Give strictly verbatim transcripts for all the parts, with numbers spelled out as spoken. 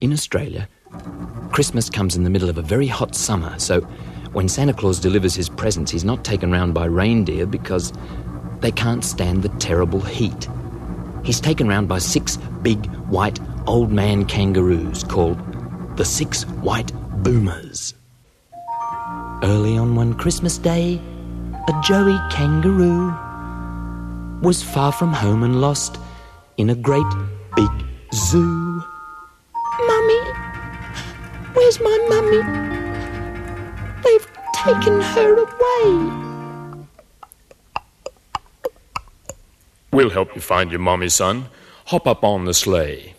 In Australia, Christmas comes in the middle of a very hot summer, so when Santa Claus delivers his presents, he's not taken round by reindeer because they can't stand the terrible heat. He's taken round by six big, white, old man kangaroos called the Six White Boomers. Early on one Christmas day, a Joey kangaroo was far from home and lost in a great big zoo. Mummy? Where's my mummy? They've taken her away. We'll help you find your mommy, son. Hop up on the sleigh.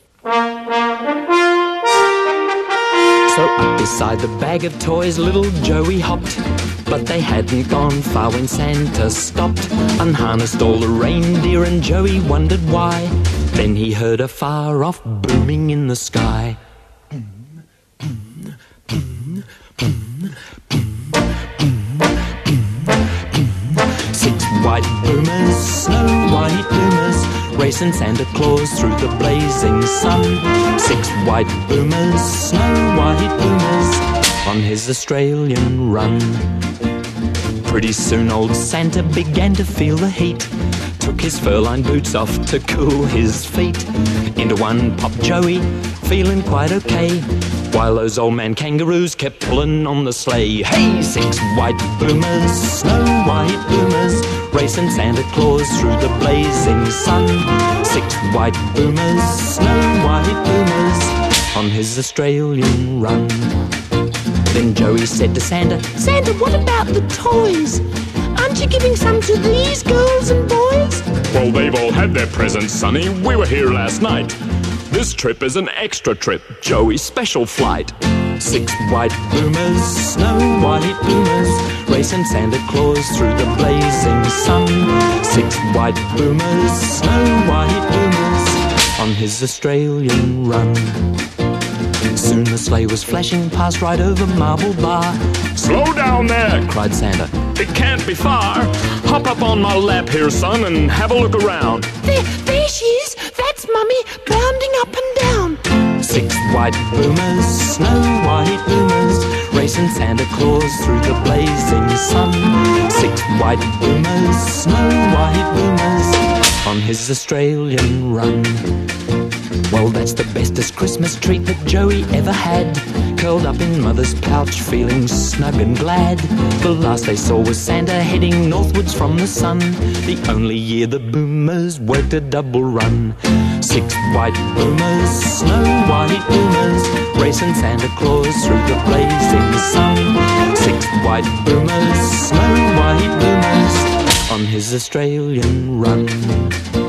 So up beside the bag of toys little Joey hopped, but they hadn't gone far when Santa stopped, unharnessed all the reindeer, and Joey wondered why. Then he heard a far-off booming in the sky. Six white boomers, snow white boomers, racing Santa Claus through the blazing sun. Six white boomers, snow white boomers, on his Australian run. Pretty soon old Santa began to feel the heat, took his fur-lined boots off to cool his feet. Into one popped Joey, feeling quite okay, while those old man kangaroos kept pulling on the sleigh. Hey, six white boomers, snow white boomers, racing Santa Claus through the blazing sun. Six white boomers, snow white boomers, on his Australian run. Then Joey said to Santa, Santa, what about the toys? Aren't you giving some to these girls and boys? Well, they've all had their presents, Sonny. We were here last night. This trip is an extra trip, Joey's special flight. Six white boomers, snow white boomers, racing Santa Claus through the blazing sun. Six white boomers, snow white boomers, on his Australian run. Soon the sleigh was flashing past right over Marble Bar. Slow down there, cried Santa. It can't be far. Hop up on my lap here, son, and have a look around. There, there she is. That's Mummy, bounding up and down. Six white boomers, snow white boomers, racing Santa Claus through the blazing sun. Six white boomers, snow white boomers, on his Australian run. Well, that's the bestest Christmas treat that Joey ever had, curled up in Mother's pouch, feeling snug and glad. The last they saw was Santa heading northwards from the sun, the only year the boomers worked a double run. Six white boomers, snow white boomers, racing Santa Claus through the blazing sun. Six white boomers, snow white boomers, on his Australian run.